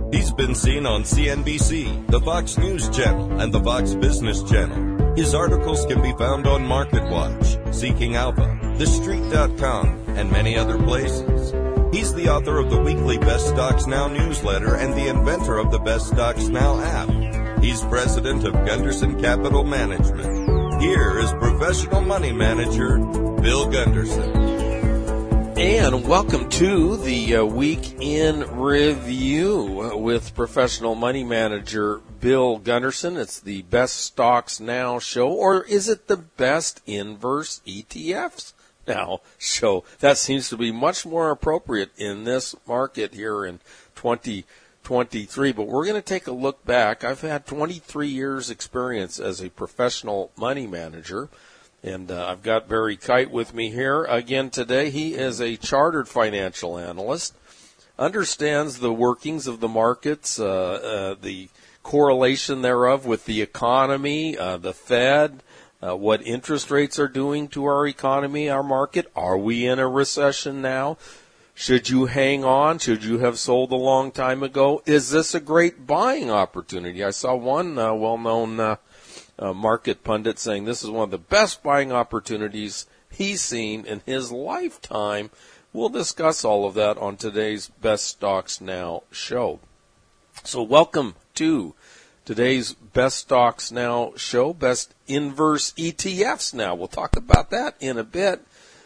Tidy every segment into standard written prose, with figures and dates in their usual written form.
He's been seen on CNBC, the Fox News Channel, and the Fox Business Channel. His articles can be found on MarketWatch, Seeking Alpha, TheStreet.com, and many other places. He's the author of the weekly Best Stocks Now newsletter and the inventor of the Best Stocks Now app. He's president of Gunderson Capital Management. Here is professional money manager, Bill Gunderson. And welcome to the Week in Review with professional money manager Bill Gunderson. It's the Best Stocks Now show, or is it the Best Inverse ETFs Now show? That seems to be much more appropriate in this market here in 2023. But we're going to take a look back. I've had 23 years experience as a professional money manager. And I've got Barry Kite with me here again today. He is a chartered financial analyst, understands the workings of the markets, the correlation thereof with the economy, the Fed, what interest rates are doing to our economy, our market. Are we in a recession now? Should you hang on? Should you have sold a long time ago? Is this a great buying opportunity? I saw one well-known market pundit saying this is one of the best buying opportunities he's seen in his lifetime. We'll discuss all of that on today's Best Stocks Now show. So welcome to today's Best Stocks Now show, Best Inverse ETFs Now. We'll talk about that in a bit.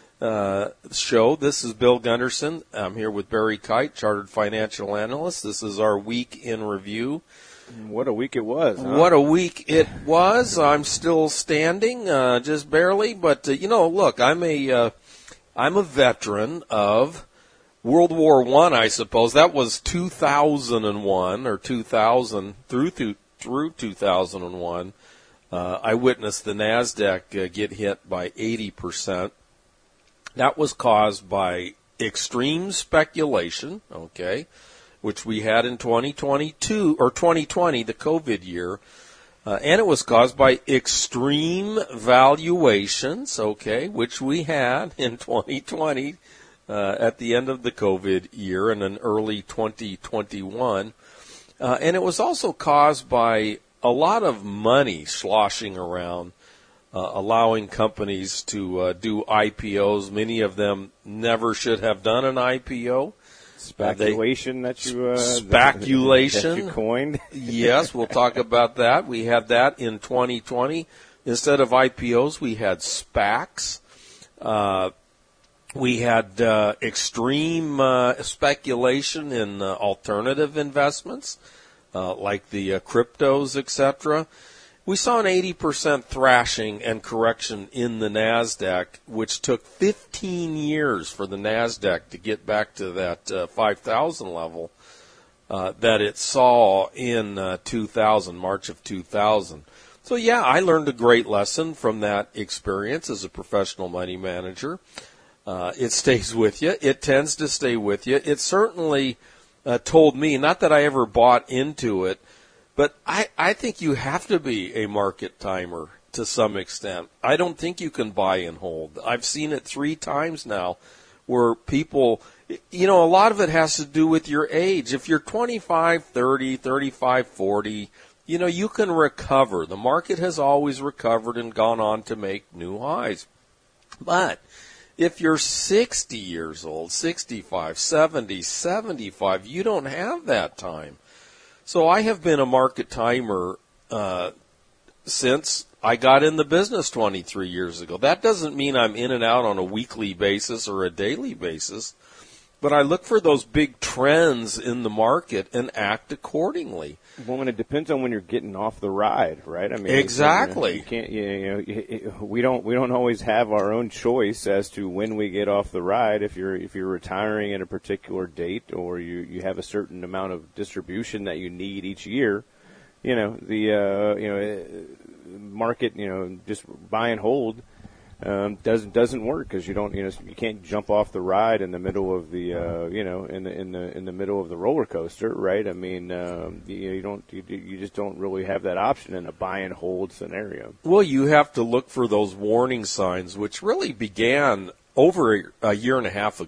Show. This is Bill Gunderson. I'm here with Barry Kite, chartered financial analyst. This is our Week in Review. What a week it was, huh? What a week it was. I'm still standing, just barely. But, look, I'm a veteran of World War I, I suppose. That was 2001 or 2000 through 2001. I witnessed the NASDAQ get hit by 80%. That was caused by extreme speculation, okay, which we had in 2022 or 2020, the COVID year, and it was caused by extreme valuations, okay, which we had in 2020 at the end of the COVID year and in early 2021, and it was also caused by a lot of money sloshing around, allowing companies to do IPOs. Many of them never should have done an IPO. Speculation that you coined. Yes, we'll talk about that. We had that in 2020. Instead of IPOs, we had SPACs. We had extreme speculation in alternative investments, like the cryptos, etc. We saw an 80% thrashing and correction in the NASDAQ, which took 15 years for the NASDAQ to get back to that 5,000 level that it saw in 2000, March of 2000. So, yeah, I learned a great lesson from that experience as a professional money manager. It stays with you. It tends to stay with you. It certainly told me, not that I ever bought into it, but I think you have to be a market timer to some extent. I don't think you can buy and hold. I've seen it 3 times now where people, a lot of it has to do with your age. If you're 25, 30, 35, 40, you can recover. The market has always recovered and gone on to make new highs. But if you're 60 years old, 65, 70, 75, you don't have that time. So I have been a market timer since I got in the business 23 years ago. That doesn't mean I'm in and out on a weekly basis or a daily basis, but I look for those big trends in the market and act accordingly. Well, and it depends on when you're getting off the ride, right? I mean, exactly. You can't. We don't always have our own choice as to when we get off the ride. If you're retiring at a particular date, or you have a certain amount of distribution that you need each year, the market, just buy and hold doesn't work because you don't, you can't jump off the ride in the middle of the, in the middle of the roller coaster, right? I mean, you just don't really have that option in a buy and hold scenario. Well, you have to look for those warning signs, which really began over a year and a half ago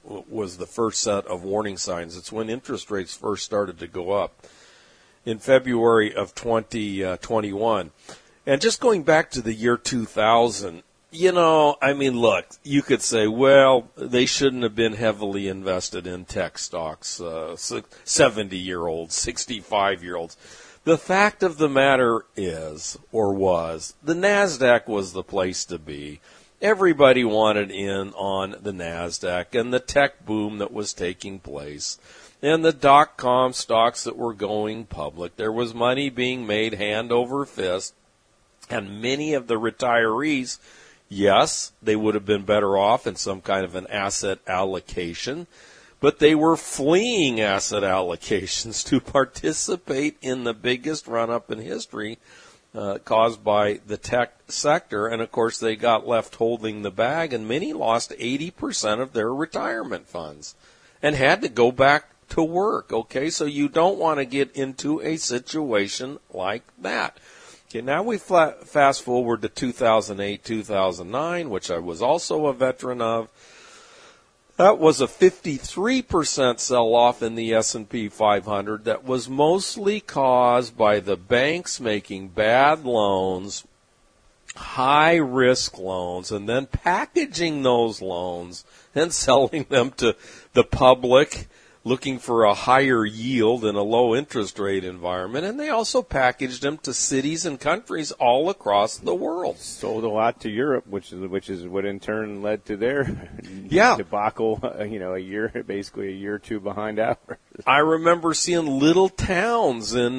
was the first set of warning signs. It's when interest rates first started to go up in February of 2021. And just going back to the year 2000, look, you could say, well, they shouldn't have been heavily invested in tech stocks, 70-year-olds, 65-year-olds. The fact of the matter is, or was, the NASDAQ was the place to be. Everybody wanted in on the NASDAQ and the tech boom that was taking place and the dot-com stocks that were going public. There was money being made hand over fist, and many of the retirees, yes, they would have been better off in some kind of an asset allocation, but they were fleeing asset allocations to participate in the biggest run-up in history caused by the tech sector. And, of course, they got left holding the bag, and many lost 80% of their retirement funds and had to go back to work, okay? So you don't want to get into a situation like that. Okay, now we fast forward to 2008, 2009, which I was also a veteran of. That was a 53% sell-off in the S&P 500 that was mostly caused by the banks making bad loans, high-risk loans, and then packaging those loans and selling them to the public looking for a higher yield in a low interest rate environment, and they also packaged them to cities and countries all across the world. Sold a lot to Europe, which is what in turn led to their debacle. Basically a year or two behind ours. I remember seeing little towns in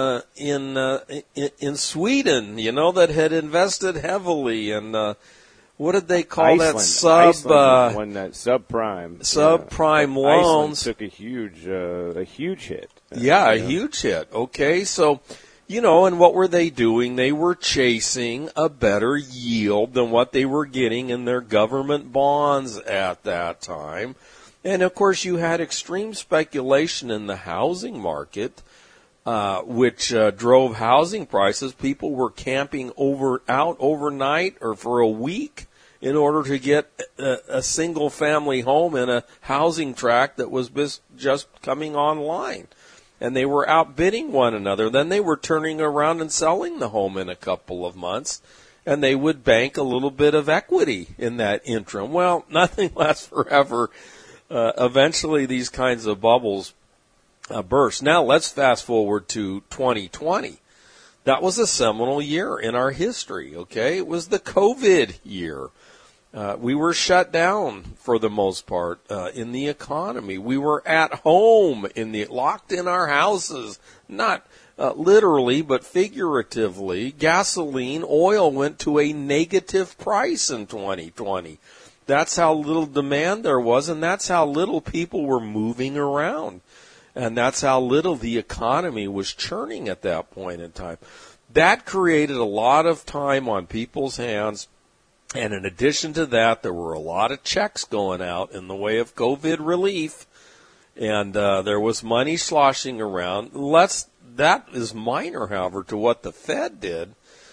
Sweden, that had invested heavily in. What did they call Iceland. that? Iceland won that subprime. Subprime loans. Iceland took a huge hit. A huge hit. Okay, so, and what were they doing? They were chasing a better yield than what they were getting in their government bonds at that time. And, of course, you had extreme speculation in the housing market, which drove housing prices. People were camping out overnight or for a week in order to get a single-family home in a housing tract that was just coming online. And they were outbidding one another. Then they were turning around and selling the home in a couple of months, and they would bank a little bit of equity in that interim. Well, nothing lasts forever. Eventually, these kinds of bubbles burst. Now, let's fast forward to 2020. That was a seminal year in our history, okay? It was the COVID year. We were shut down for the most part in the economy. We were at home, locked in our houses, not literally but figuratively. Gasoline, oil went to a negative price in 2020. That's how little demand there was, and that's how little people were moving around. And that's how little the economy was churning at that point in time. That created a lot of time on people's hands. And in addition to that, there were a lot of checks going out in the way of COVID relief. And there was money sloshing around. That is minor, however, to what the Fed did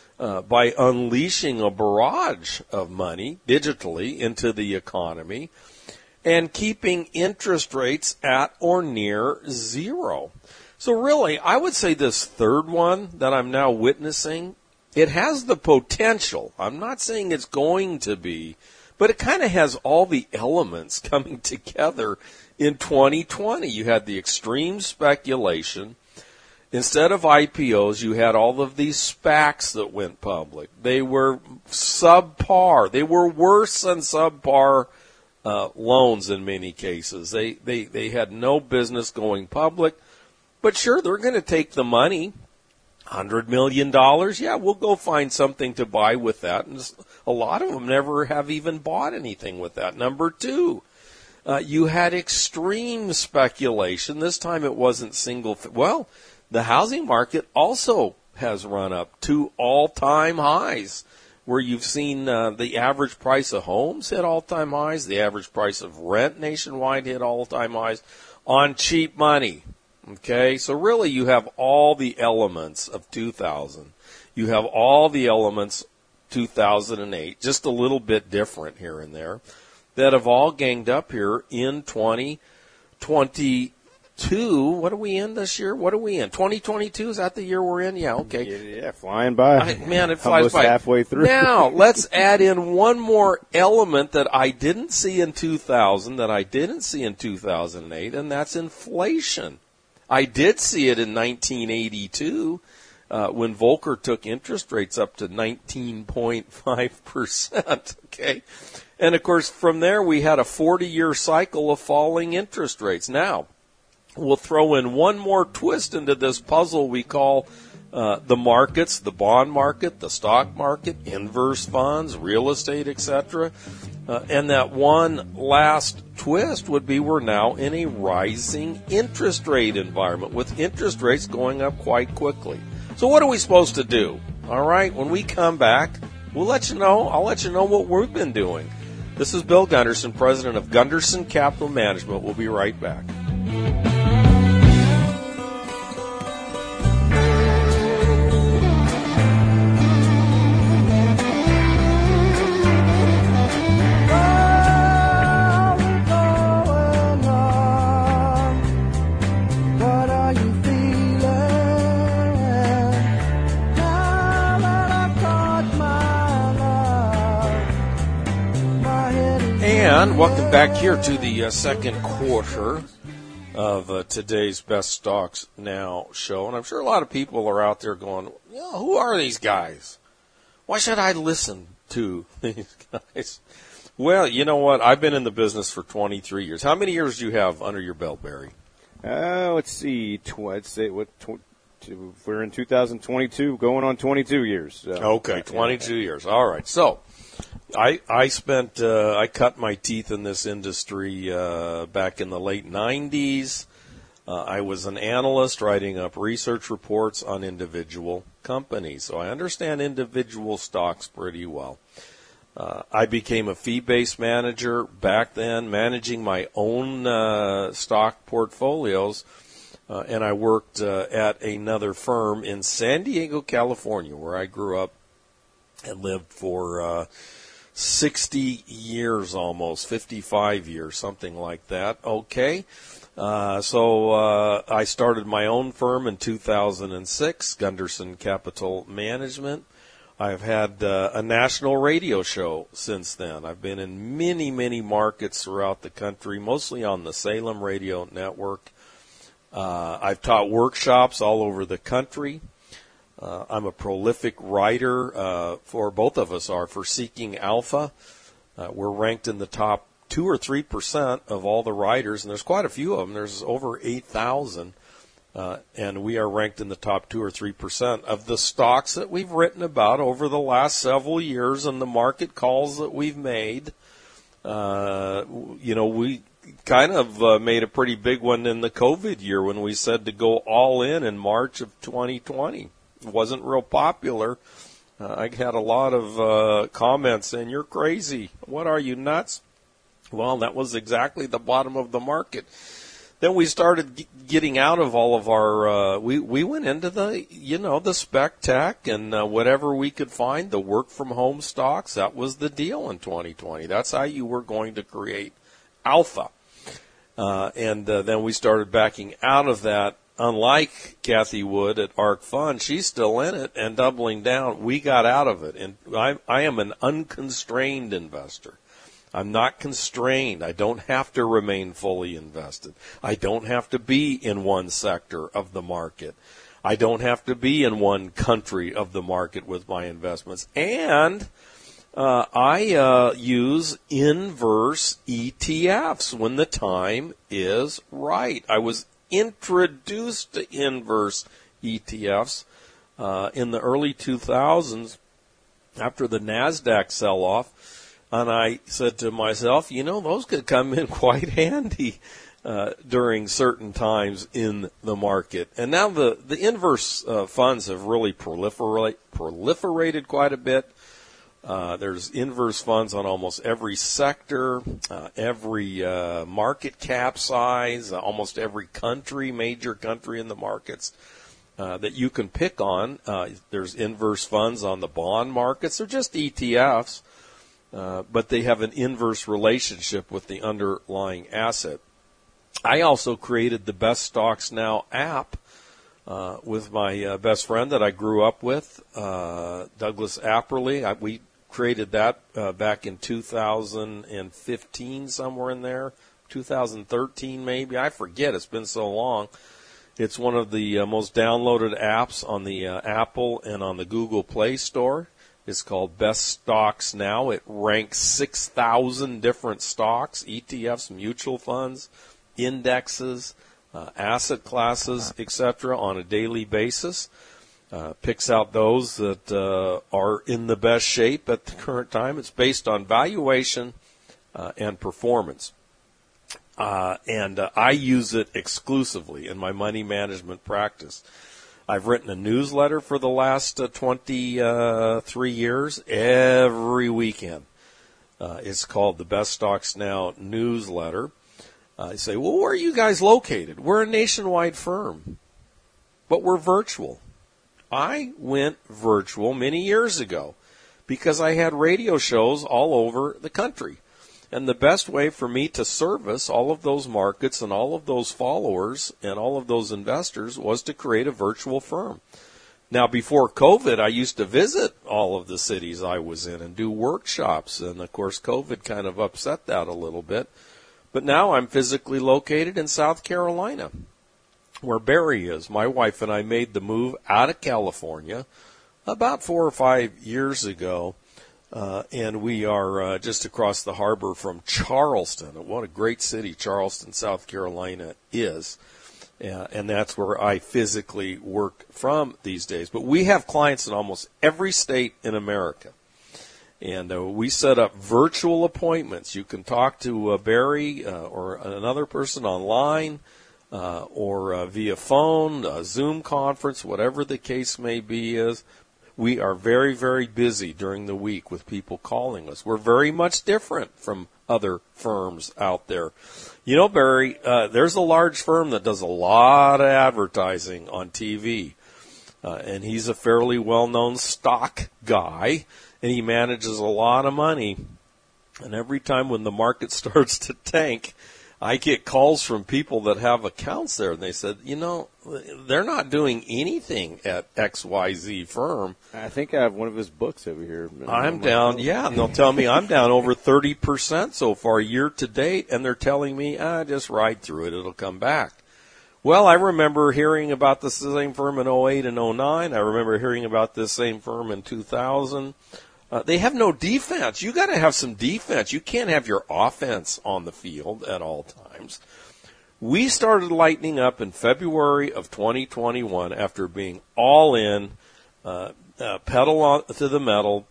by unleashing a barrage of money digitally into the economy and keeping interest rates at or near zero. So really, I would say this third one that I'm now witnessing, it has the potential. I'm not saying it's going to be, but it kind of has all the elements coming together in 2020. You had the extreme speculation. Instead of IPOs, you had all of these SPACs that went public. They were subpar. They were worse than subpar loans in many cases. They had no business going public. But sure, they're going to take the money, $100 million. Yeah, we'll go find something to buy with that. And a lot of them never have even bought anything with that. Number two, you had extreme speculation. This time it wasn't single. Well, the housing market also has run up to all-time highs, where you've seen the average price of homes hit all-time highs, the average price of rent nationwide hit all-time highs on cheap money. Okay, so really you have all the elements of 2000. You have all the elements 2008, just a little bit different here and there. that have all ganged up here in 2022. What are we in this year? What are we in? 2022? Is that the year we're in? Yeah, okay. Yeah, flying by. Man, it flies almost by. Halfway through. Now, let's add in one more element that I didn't see in 2000, that I didn't see in 2008, and that's inflation. I did see it in 1982 when Volcker took interest rates up to 19.5%. Okay. And, of course, from there we had a 40-year cycle of falling interest rates. Now, we'll throw in one more twist into this puzzle we call the markets, the bond market, the stock market, inverse funds, real estate, etc. And that one last twist would be we're now in a rising interest rate environment with interest rates going up quite quickly. So what are we supposed to do? All right, when we come back, we'll let you know. I'll let you know what we've been doing. This is Bill Gunderson, president of Gunderson Capital Management. We'll be right back. And welcome back here to the second quarter of today's Best Stocks Now show. And I'm sure a lot of people are out there going, who are these guys? Why should I listen to these guys? Well, you know what? I've been in the business for 23 years. How many years do you have under your belt, Barry? Let's see. We're in 2022, going on 22 years. Okay, 22 years. All right. So I cut my teeth in this industry back in the late 90s. I was an analyst writing up research reports on individual companies, so I understand individual stocks pretty well. I became a fee-based manager back then, managing my own stock portfolios, and I worked at another firm in San Diego, California, where I grew up and lived for 60 years almost, 55 years, something like that. Okay. So I started my own firm in 2006, Gunderson Capital Management. I've had a national radio show since then. I've been in many, many markets throughout the country, mostly on the Salem Radio Network. I've taught workshops all over the country. I'm a prolific writer, for both of us are, for Seeking Alpha. We're ranked in the top 2 or 3% of all the writers, and there's quite a few of them. There's over 8,000, and we are ranked in the top 2 or 3% of the stocks that we've written about over the last several years and the market calls that we've made. We kind of made a pretty big one in the COVID year when we said to go all in March of 2020. It wasn't real popular. I had a lot of comments saying, "You're crazy. What are you, nuts?" Well, that was exactly the bottom of the market. Then we started getting out of all of our, we went into the spec tech and whatever we could find, the work from home stocks. That was the deal in 2020. That's how you were going to create alpha. And then we started backing out of that. Unlike Kathy Wood at ARK Fund, she's still in it and doubling down. We got out of it. And I am an unconstrained investor. I'm not constrained. I don't have to remain fully invested. I don't have to be in one sector of the market. I don't have to be in one country of the market with my investments. And I use inverse ETFs when the time is right. I was introduced to inverse ETFs in the early 2000s after the NASDAQ sell-off, and I said to myself, those could come in quite handy during certain times in the market. And now the inverse funds have really proliferated quite a bit. There's inverse funds on almost every sector, every market cap size, almost every major country in the markets that you can pick on. There's inverse funds on the bond markets. They're just ETFs. but they have an inverse relationship with the underlying asset. I also created the Best Stocks Now app with my best friend that I grew up with, Douglas Apperly. We created that back in 2015, somewhere in there, 2013 maybe. I forget. It's been so long. It's one of the most downloaded apps on the Apple and on the Google Play Store. It's called Best Stocks Now. It ranks 6,000 different stocks, ETFs, mutual funds, indexes, asset classes, etc., on a daily basis. Picks out those that are in the best shape at the current time. It's based on valuation and performance. And I use it exclusively in my money management practice. I've written a newsletter for the last 23 years every weekend. It's called the Best Stocks Now newsletter. I say, well, where are you guys located? We're a nationwide firm, but we're virtual. I went virtual many years ago because I had radio shows all over the country. And the best way for me to service all of those markets and all of those followers and all of those investors was to create a virtual firm. Now, before COVID, I used to visit all of the cities I was in and do workshops. And, of course, COVID kind of upset that a little bit. But now I'm physically located in South Carolina, where Barry is. My wife and I made the move out of California about 4 or 5 years ago. And we are just across the harbor from Charleston. What a great city Charleston, South Carolina is. And that's where I physically work from these days. But we have clients in almost every state in America. And we set up virtual appointments. You can talk to Barry or another person online or via phone, Zoom conference, whatever the case may be is. We are very, very busy during the week with people calling us. We're very much different from other firms out there. You know, Barry, there's a large firm that does a lot of advertising on TV, and he's a fairly well-known stock guy, and he manages a lot of money. And every time when the market starts to tank, I get calls from people that have accounts there, and they said, you know, they're not doing anything at XYZ firm. I think I have one of his books over here. I'm down, and they'll tell me I'm down over 30% so far year to date, and they're telling me, just ride through it, it'll come back. Well, I remember hearing about the same firm in 08 and 09. I remember hearing about this same firm in 2000. They have no defense. You got to have some defense. You can't have your offense on the field at all times. We started lightening up in February of 2021 after being all in, pedal to the metal,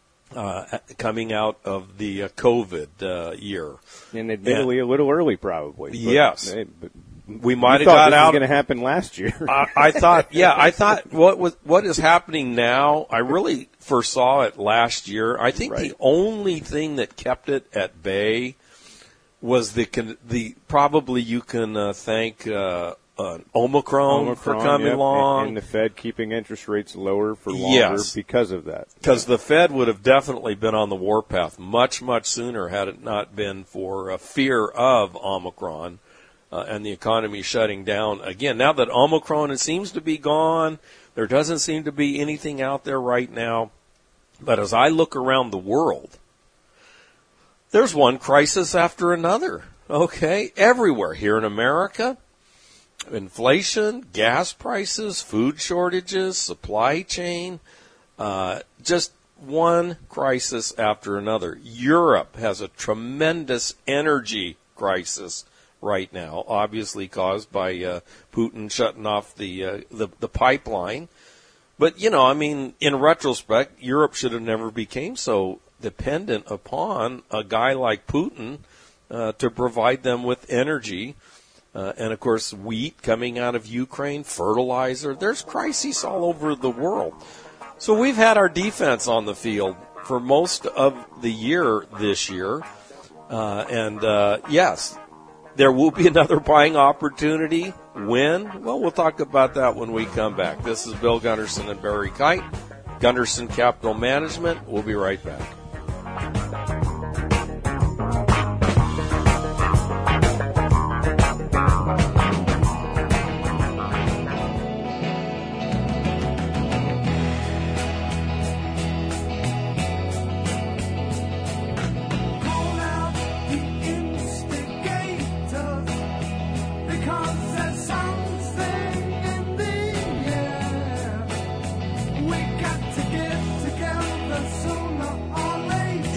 coming out of the COVID year. And admittedly, a little early, probably. Yes. We might have got out. Going to happen last year. I thought what is happening now. I really foresaw it last year. I think the only thing that kept it at bay was the probably you can thank Omicron for coming along, and the Fed keeping interest rates lower for longer because of that. Because the Fed would have definitely been on the warpath much sooner had it not been for fear of Omicron. And the economy shutting down again. Now that Omicron seems to be gone, there doesn't seem to be anything out there right now. But as I look around the world, there's one crisis after another, okay? Everywhere. Here in America, inflation, gas prices, food shortages, supply chain, just one crisis after another. Europe has a tremendous energy crisis right now, obviously caused by Putin shutting off the pipeline. But, you know, I mean, in retrospect, Europe should have never became so dependent upon a guy like Putin to provide them with energy. And, of course, wheat coming out of Ukraine, fertilizer. There's crises all over the world. So we've had our defense on the field for most of the year this year. Yes, there will be another buying opportunity. When? Well, we'll talk about that when we come back. This is Bill Gunderson and Barry Kite, Gunderson Capital Management. We'll be right back.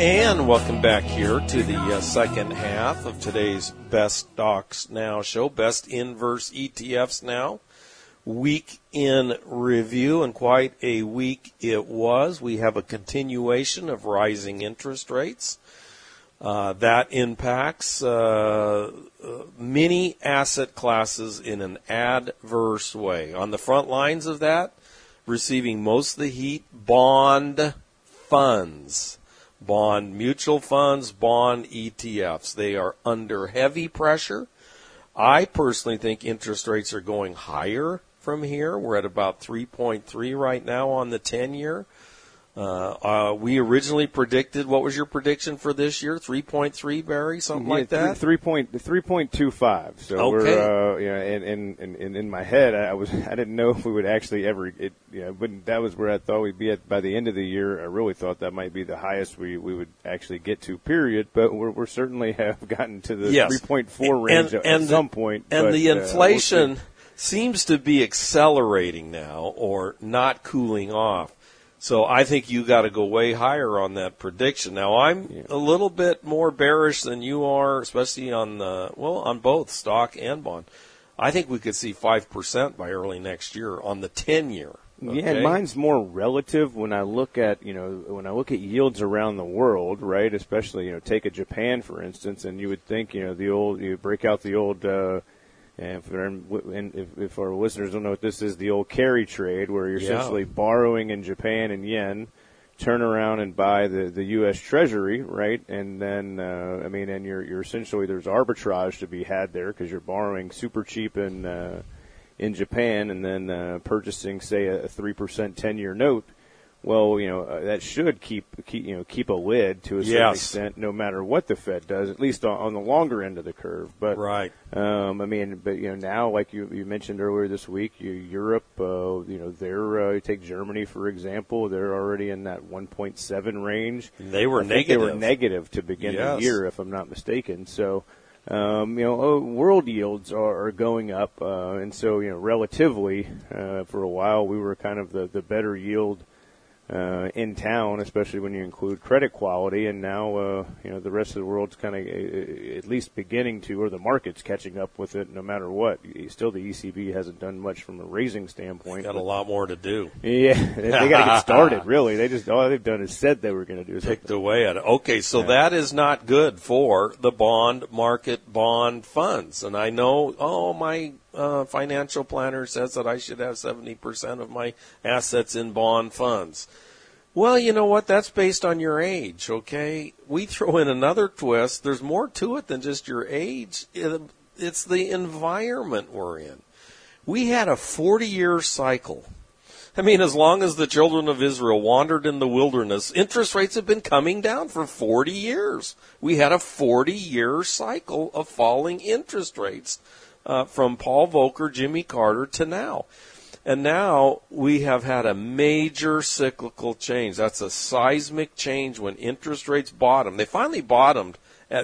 And welcome back here to the second half of today's Best Stocks Now show, Best Inverse ETFs Now. Week in review, and quite a week it was. We have a continuation of rising interest rates. That impacts many asset classes in an adverse way. On the front lines of that, receiving most of the heat, bond funds. Bond mutual funds, bond ETFs. They are under heavy pressure. I personally think interest rates are going higher from here. We're at about 3.3 right now on the 10-year. We originally predicted, what was your prediction for this year? 3.3, Barry, something like that? 3.25. So okay. And in my head, I didn't know if we would actually ever. But that was where I thought we'd be at by the end of the year. I really thought that might be the highest we would actually get to. Period. But we're certainly have gotten to the 3.4 range at some point. And the inflation seems to be accelerating now, or not cooling off. So I think you got to go way higher on that prediction. Now I'm a little bit more bearish than you are, especially on both stock and bond. I think we could see 5% by early next year on the 10-year. Okay? Yeah, and mine's more relative when I look at yields around the world, right? Especially take a Japan for instance, and you would think you break out the old. And if our listeners don't know what this is, the old carry trade, where you're essentially borrowing in Japan and yen, turn around and buy the U.S. Treasury, right? And then, and you're essentially, there's arbitrage to be had there because you're borrowing super cheap in Japan and then purchasing, say, a 3% 10-year note. Well, that should keep a lid to a certain extent, no matter what the Fed does, at least on the longer end of the curve. But right. Now, like you mentioned earlier this week, Europe, take Germany for example, they're already in that 1.7 range. They were negative. They were negative to begin the year, if I'm not mistaken. So. World yields are going up, and so relatively, for a while we were kind of the better yield in town, especially when you include credit quality, and now the rest of the world's kind of at least beginning to, or the market's catching up with it. No matter what, still the ECB hasn't done much from a raising standpoint. Got a lot more to do. Yeah, they got to get started. Really, all they've done is said they were going to do something. Picked away at it. Okay, so that is not good for the bond market, bond funds, and I know. My financial planner says that I should have 70% of my assets in bond funds. Well, you know what? That's based on your age, okay? We throw in another twist. There's more to it than just your age. It's the environment we're in. We had a 40-year cycle. I mean, as long as the children of Israel wandered in the wilderness, interest rates have been coming down for 40 years. We had a 40-year cycle of falling interest rates. From Paul Volcker, Jimmy Carter to now. And now we have had a major cyclical change. That's a seismic change when interest rates bottomed. They finally bottomed at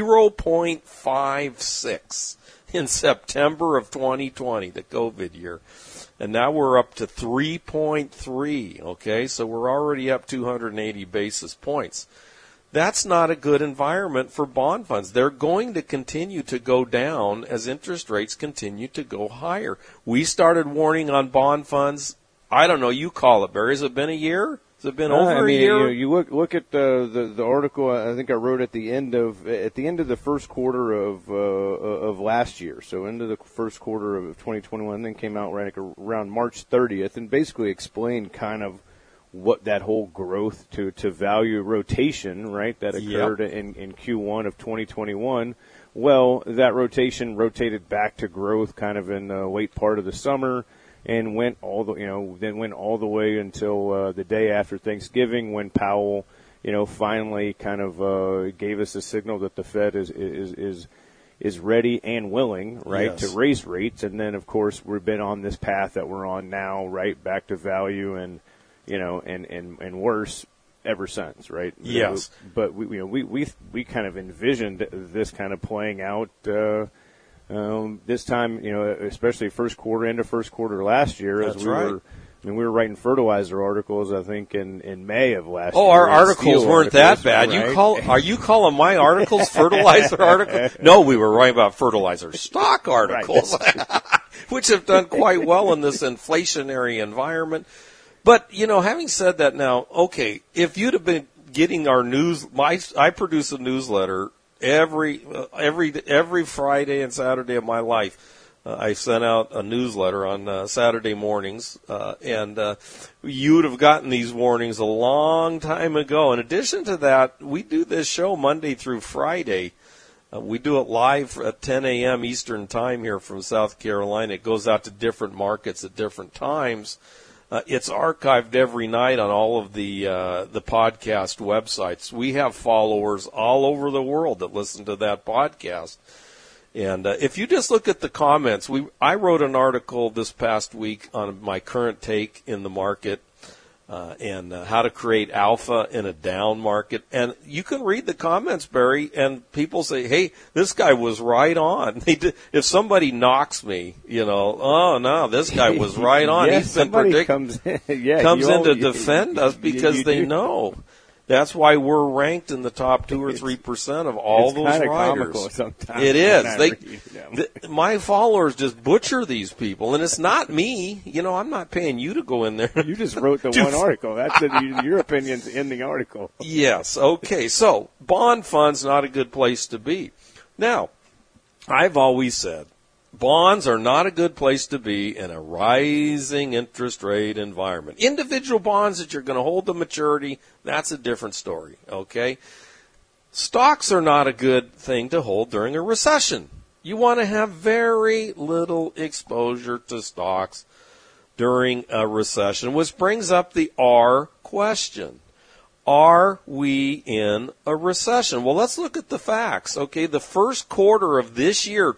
0.56 in September of 2020, the COVID year. And now we're up to 3.3, okay? So we're already up 280 basis points. That's not a good environment for bond funds. They're going to continue to go down as interest rates continue to go higher. We started warning on bond funds. I don't know. You call it, Barry. Has it been a year? Has it been over a year? You look at the article. I think I wrote at the end of the first quarter of last year. So into the first quarter of 2021, then came out around March 30th, and basically explained kind of what that whole growth to value rotation, right, that occurred in Q1 of 2021. Well, that rotation rotated back to growth kind of in the late part of the summer, and went all the way until the day after Thanksgiving, when Powell, finally kind of gave us a signal that the Fed is ready and willing, right, to raise rates. And then, of course, we've been on this path that we're on now, right, back to value and and worse ever since, right? Yes. But we kind of envisioned this kind of playing out this time, especially end of first quarter last year, as we were I mean, we were writing fertilizer articles, I think, in May of last year. Oh, our articles Steel weren't articles, that bad. right? Are you calling my articles fertilizer articles? No, we were writing about fertilizer stock articles, which have done quite well in this inflationary environment. But, having said that now, okay, if you'd have been getting our news, I produce a newsletter every Friday and Saturday of my life. I sent out a newsletter on Saturday mornings, and you would have gotten these warnings a long time ago. In addition to that, we do this show Monday through Friday. We do it live at 10 a.m. Eastern Time here from South Carolina. It goes out to different markets at different times. It's archived every night on all of the podcast websites. We have followers all over the world that listen to that podcast. And if you just look at the comments, I wrote an article this past week on my current take in the market and how to create alpha in a down market. And you can read the comments, Barry, and people say, hey, this guy was right on. If somebody knocks me, oh, no, this guy was right on. Yeah, He's been comes in to defend us because they know. That's why we're ranked in the top 2 or 3% of all those riders. Comical sometimes. It is. My followers just butcher these people, and it's not me. I'm not paying you to go in there. You just wrote the one article. That's your opinion's in the article. Yes. Okay. So bond funds not a good place to be. Now, I've always said bonds are not a good place to be in a rising interest rate environment. Individual bonds that you're going to hold to maturity, that's a different story, okay? Stocks are not a good thing to hold during a recession. You want to have very little exposure to stocks during a recession, which brings up the R question. Are we in a recession? Well, let's look at the facts. Okay, the first quarter of this year,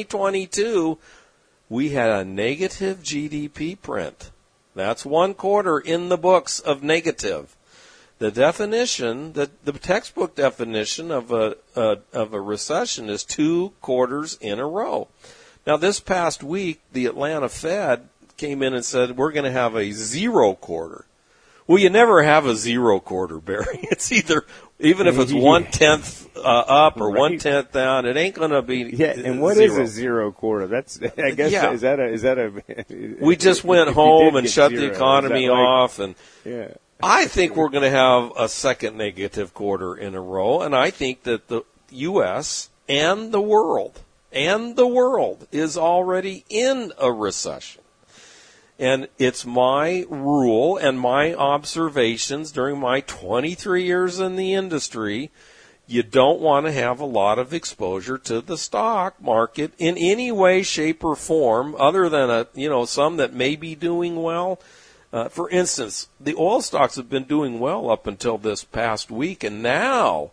2022, we had a negative GDP print. That's one quarter in the books of negative. The definition, the textbook definition of a recession is 2 quarters in a row. Now, this past week, the Atlanta Fed came in and said we're going to have a 0 quarter. Well, you never have a 0 quarter, Barry. It's either, even if it's 1/10 up or 1/10 down, it ain't going to be. Yeah, and what zero. Is a 0 quarter? That's, I guess, yeah. is that a? We just went home and shut the economy off, and yeah. I think we're going to have a second negative quarter in a row, and I think that the U.S. and the world is already in a recession. And it's my rule and my observations during my 23 years in the industry, you don't want to have a lot of exposure to the stock market in any way, shape, or form other than some that may be doing well. For instance, the oil stocks have been doing well up until this past week, and now,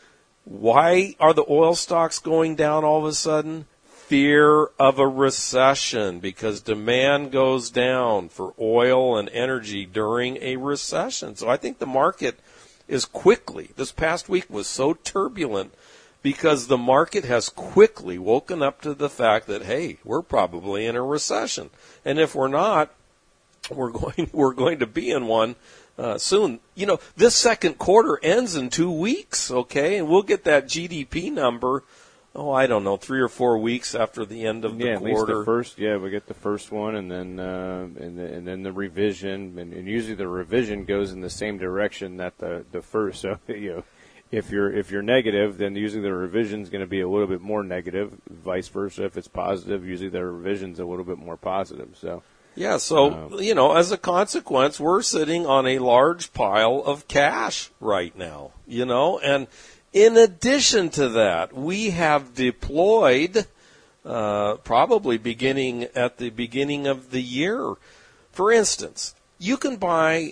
why are the oil stocks going down all of a sudden? Fear of a recession, because demand goes down for oil and energy during a recession. So I think the market is this past week was so turbulent because the market has quickly woken up to the fact that, hey, we're probably in a recession. And if we're not, we're going to be in one soon. This second quarter ends in 2 weeks, okay? And we'll get that GDP number, I don't know, 3 or 4 weeks after the end of the quarter. At least the first, we get the first one, and then and then the revision, and usually the revision goes in the same direction that the first. So if you're negative, then usually the revision is going to be a little bit more negative. Vice versa, if it's positive, usually the revision's a little bit more positive. So. Yeah, so, as a consequence, we're sitting on a large pile of cash right now, and in addition to that, we have deployed, probably beginning at the beginning of the year. For instance, you can buy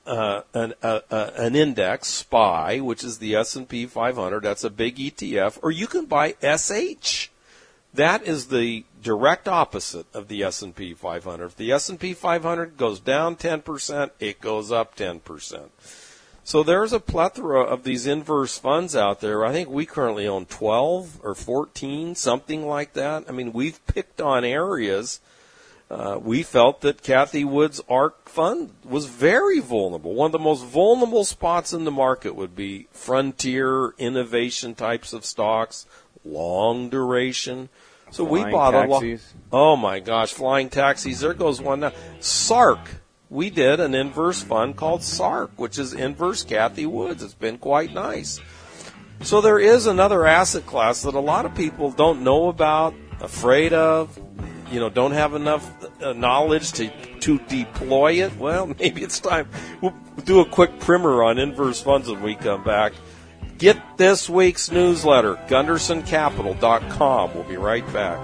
an index, SPY, which is the S&P 500. That's a big ETF. Or you can buy SH. That is the direct opposite of the S&P 500. If the S&P 500 goes down 10%, it goes up 10%. So there's a plethora of these inverse funds out there. I think we currently own 12 or 14, something like that. I mean, we've picked on areas we felt that Cathie Wood's ARC fund was very vulnerable. One of the most vulnerable spots in the market would be frontier innovation types of stocks, long duration. So we bought taxis. Oh my gosh, flying taxis. There goes one now. SARK. We did an inverse fund called SARK, which is inverse Cathie Woods. It's been quite nice. So there is another asset class that a lot of people don't know about, afraid of, don't have enough knowledge to deploy it. Well, maybe it's time. We'll do a quick primer on inverse funds when we come back. Get this week's newsletter, GundersonCapital.com. We'll be right back.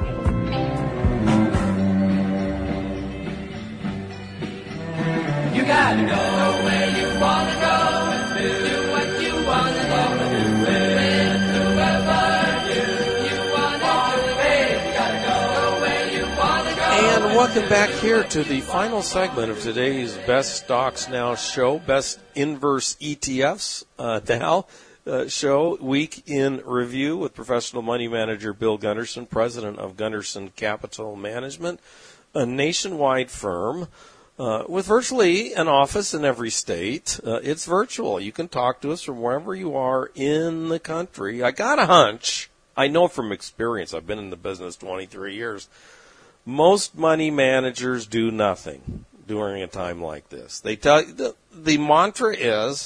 You gotta go where you wanna go and do what you wanna do and whoever you wanna do, baby. You gotta go where you wanna go. And welcome back here to the final segment of today's Best Stocks Now show, Best Inverse ETFs Now show, Week in Review with professional money manager Bill Gunderson, president of Gunderson Capital Management, a nationwide firm with virtually an office in every state. It's virtual. You can talk to us from wherever you are in the country. I got a hunch. I know from experience. I've been in the business 23 years. Most money managers do nothing during a time like this. They tell you the mantra is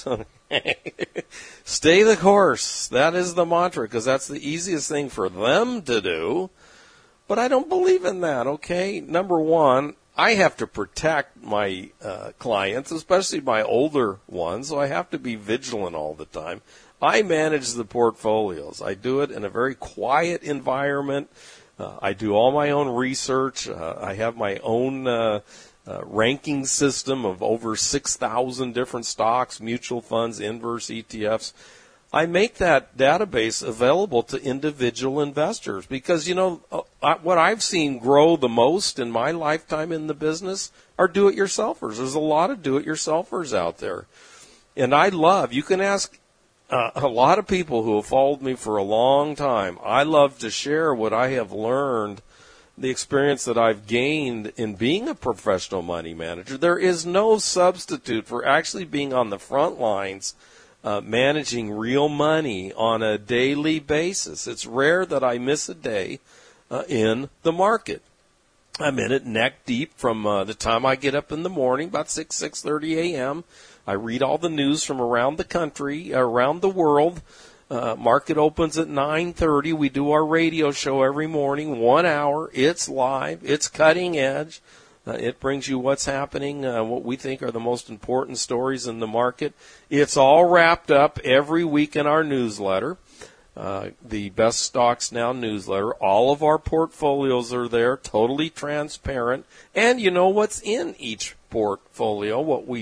stay the course. That is the mantra because that's the easiest thing for them to do. But I don't believe in that, okay? Number one, I have to protect my clients, especially my older ones, so I have to be vigilant all the time. I manage the portfolios. I do it in a very quiet environment. I do all my own research. I have my own ranking system of over 6,000 different stocks, mutual funds, inverse ETFs. I make that database available to individual investors because, what I've seen grow the most in my lifetime in the business are do-it-yourselfers. There's a lot of do-it-yourselfers out there. And you can ask a lot of people who have followed me for a long time. I love to share what I have learned, the experience that I've gained in being a professional money manager. There is no substitute for actually being on the front lines managing real money on a daily basis. It's rare that I miss a day in the market. I'm in it neck deep from the time I get up in the morning, about 6:30 a.m. I read all the news from around the country, around the world. Market opens at 9:30. We do our radio show every morning, 1 hour. It's live. It's cutting edge. It brings you what's happening, what we think are the most important stories in the market. It's all wrapped up every week in our newsletter, the Best Stocks Now newsletter. All of our portfolios are there, totally transparent. And you know what's in each portfolio.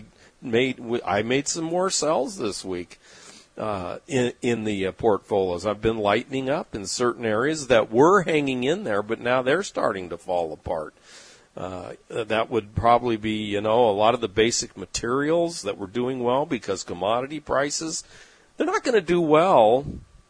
I made some more sells this week in the portfolios. I've been lightening up in certain areas that were hanging in there, but now they're starting to fall apart. That would probably be, a lot of the basic materials that were doing well because commodity prices, they're not going to do well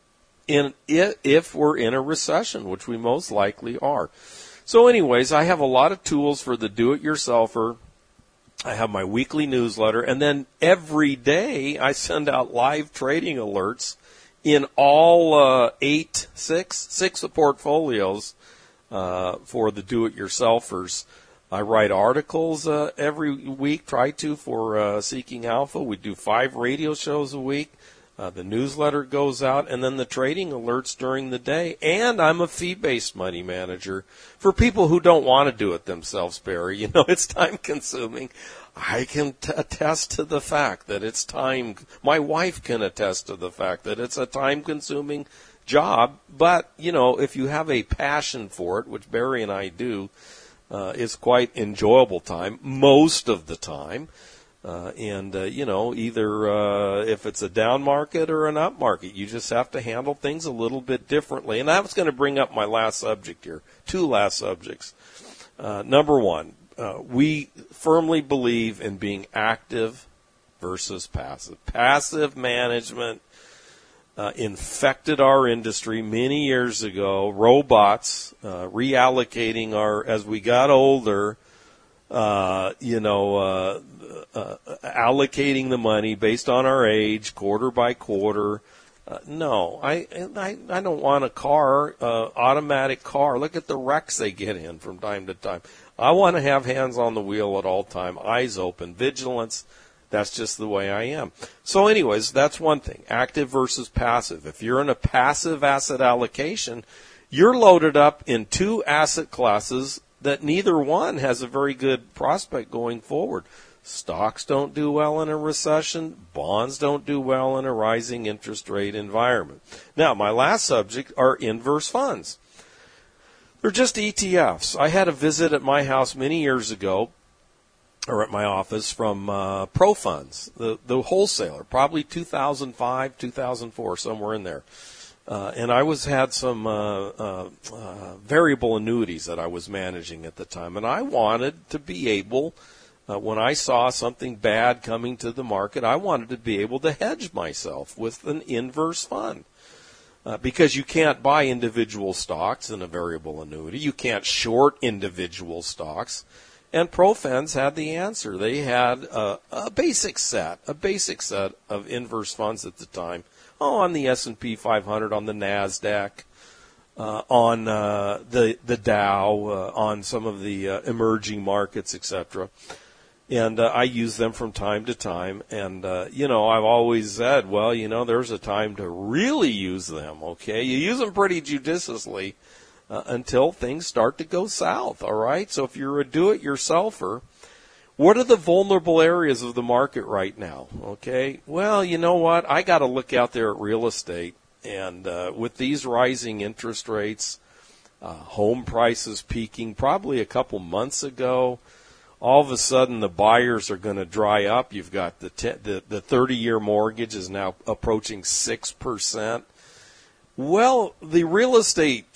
if we're in a recession, which we most likely are. So anyways, I have a lot of tools for the do-it-yourselfer. I have my weekly newsletter, and then every day I send out live trading alerts in all six portfolios for the do-it-yourselfers. I write articles every week, try to, for Seeking Alpha. We do 5 radio shows a week. The newsletter goes out, and then the trading alerts during the day. And I'm a fee-based money manager for people who don't want to do it themselves, Barry. It's time-consuming. I can attest to the fact that it's time. My wife can attest to the fact that it's a time-consuming job. But, if you have a passion for it, which Barry and I do, it's quite enjoyable time most of the time. Either if it's a down market or an up market, you just have to handle things a little bit differently. And I was going to bring up my last subject here, 2 last subjects. Number one, we firmly believe in being active versus passive. Passive management infected our industry many years ago. Robots reallocating as we got older, allocating the money based on our age, quarter by quarter. No, I don't want a car, automatic car. Look at the wrecks they get in from time to time. I want to have hands on the wheel at all time, eyes open, vigilance. That's just the way I am. So anyways, that's one thing, active versus passive. If you're in a passive asset allocation, you're loaded up in two asset classes that neither one has a very good prospect going forward. Stocks don't do well in a recession. Bonds don't do well in a rising interest rate environment. Now, my last subject are inverse funds. They're just ETFs. I had a visit at my house many years ago, or at my office, from Pro Funds, the wholesaler, probably 2005, 2004, somewhere in there. And I had some variable annuities that I was managing at the time, and I wanted to be able, when I saw something bad coming to the market, I wanted to be able to hedge myself with an inverse fund. Because you can't buy individual stocks in a variable annuity. You can't short individual stocks. And ProFunds had the answer. They had a basic set of inverse funds at the time. On the S&P 500, on the NASDAQ, on the Dow, on some of the emerging markets, etc. And I use them from time to time. And, I've always said, well, there's a time to really use them, okay? You use them pretty judiciously until things start to go south, all right? So if you're a do-it-yourselfer, what are the vulnerable areas of the market right now, okay? Well, you know what? I got to look out there at real estate. And with these rising interest rates, home prices peaking probably a couple months ago, all of a sudden the buyers are going to dry up. You've got the 30-year mortgage is now approaching 6%. Well, the real estate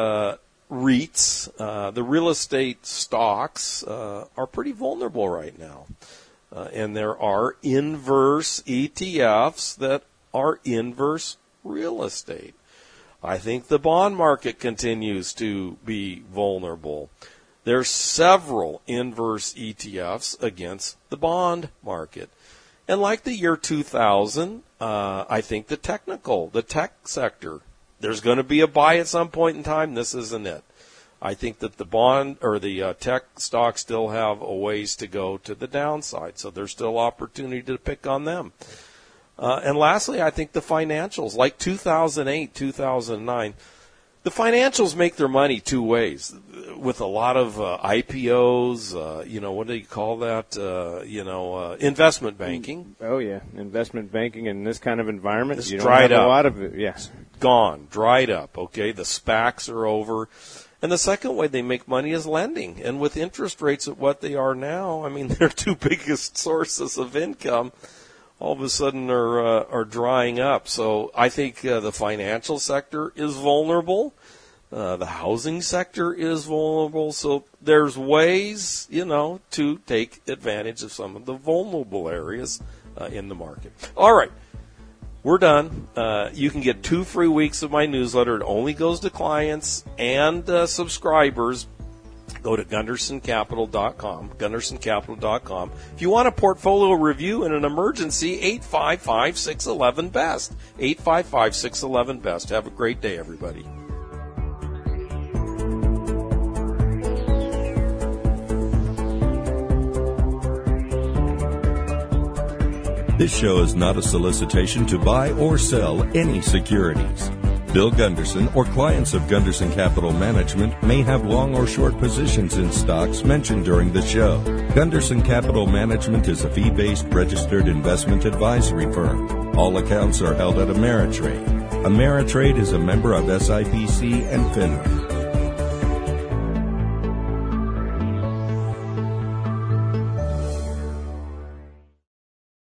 REITs, the real estate stocks are pretty vulnerable right now. And there are inverse ETFs that are inverse real estate. I think the bond market continues to be vulnerable. There's several inverse ETFs against the bond market. And like the year 2000, I think the tech sector, there's going to be a buy at some point in time. This isn't it. I think that the bond or the tech stocks still have a ways to go to the downside. So there's still opportunity to pick on them. And lastly, I think the financials, like 2008, 2009, the financials make their money two ways, with a lot of IPOs, what do you call that, investment banking. Oh, yeah, investment banking in this kind of environment. It's you don't dried have up. A lot of it, yes. Gone, dried up, okay? The SPACs are over. And the second way they make money is lending. And with interest rates at what they are now, I mean, their two biggest sources of income all of a sudden are drying up. So I think the financial sector is vulnerable. The housing sector is vulnerable. So there's ways, to take advantage of some of the vulnerable areas in the market. All right. We're done. You can get 2 free weeks of my newsletter. It only goes to clients and subscribers. Go to GundersonCapital.com, GundersonCapital.com. If you want a portfolio review in an emergency, 855-611-BEST. 855-611-BEST. Have a great day, everybody. This show is not a solicitation to buy or sell any securities. Bill Gunderson or clients of Gunderson Capital Management may have long or short positions in stocks mentioned during the show. Gunderson Capital Management is a fee-based registered investment advisory firm. All accounts are held at Ameritrade. Ameritrade is a member of SIPC and FINRA.